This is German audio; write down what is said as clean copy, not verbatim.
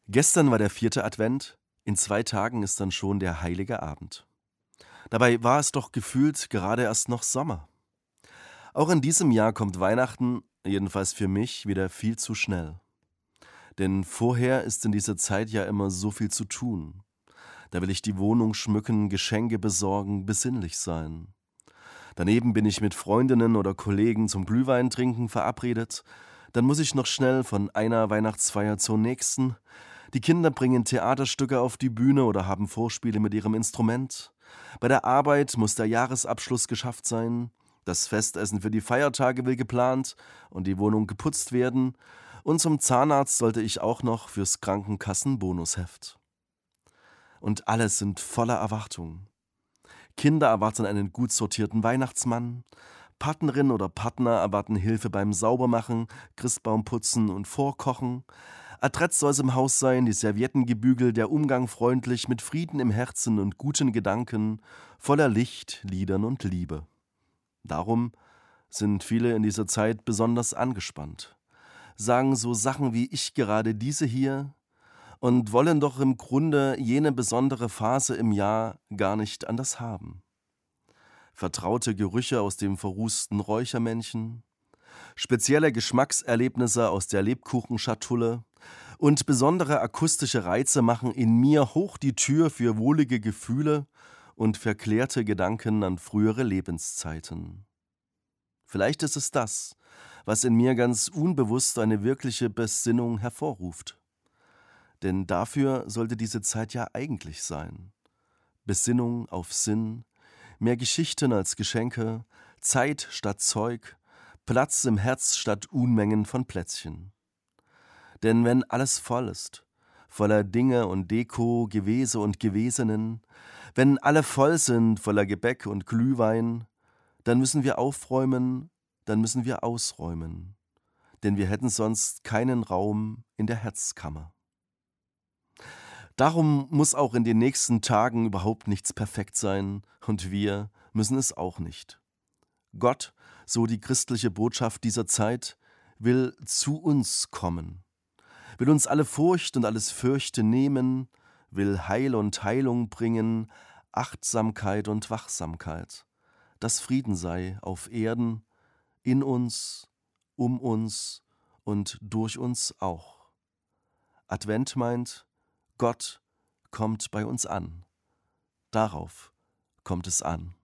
Gestern war der 4. Advent, in 2 Tagen ist dann schon der heilige Abend. Dabei war es doch gefühlt gerade erst noch Sommer. Auch in diesem Jahr kommt Weihnachten, jedenfalls für mich, wieder viel zu schnell. Denn vorher ist in dieser Zeit ja immer so viel zu tun. Da will ich die Wohnung schmücken, Geschenke besorgen, besinnlich sein. Daneben bin ich mit Freundinnen oder Kollegen zum Glühwein trinken verabredet. Dann muss ich noch schnell von einer Weihnachtsfeier zur nächsten. Die Kinder bringen Theaterstücke auf die Bühne oder haben Vorspiele mit ihrem Instrument. Bei der Arbeit muss der Jahresabschluss geschafft sein. Das Festessen für die Feiertage will geplant und die Wohnung geputzt werden. Und zum Zahnarzt sollte ich auch noch fürs Krankenkassenbonusheft. Und alle sind voller Erwartung. Kinder erwarten einen gut sortierten Weihnachtsmann. Partnerin oder Partner erwarten Hilfe beim Saubermachen, Christbaum putzen und Vorkochen. Adrett soll es im Haus sein, die Servietten gebügelt, der Umgang freundlich, mit Frieden im Herzen und guten Gedanken, voller Licht, Liedern und Liebe. Darum sind viele in dieser Zeit besonders angespannt, sagen so Sachen wie ich gerade diese hier und wollen doch im Grunde jene besondere Phase im Jahr gar nicht anders haben. Vertraute Gerüche aus dem verrußten Räuchermännchen, spezielle Geschmackserlebnisse aus der Lebkuchenschatulle und besondere akustische Reize machen in mir hoch die Tür für wohlige Gefühle und verklärte Gedanken an frühere Lebenszeiten. Vielleicht ist es das, was in mir ganz unbewusst eine wirkliche Besinnung hervorruft. Denn dafür sollte diese Zeit ja eigentlich sein. Besinnung auf Sinn, mehr Geschichten als Geschenke, Zeit statt Zeug, Platz im Herz statt Unmengen von Plätzchen. Denn wenn alles voll ist, voller Dinge und Deko, Gewese und Gewesenen, wenn alle voll sind voller Gebäck und Glühwein, dann müssen wir aufräumen, dann müssen wir ausräumen, denn wir hätten sonst keinen Raum in der Herzkammer. Darum muss auch in den nächsten Tagen überhaupt nichts perfekt sein und wir müssen es auch nicht. Gott, so die christliche Botschaft dieser Zeit, will zu uns kommen, will uns alle Furcht und alles Fürchte nehmen, will Heil und Heilung bringen, Achtsamkeit und Wachsamkeit, dass Frieden sei auf Erden, in uns, um uns und durch uns auch. Advent meint, Gott kommt bei uns an. Darauf kommt es an.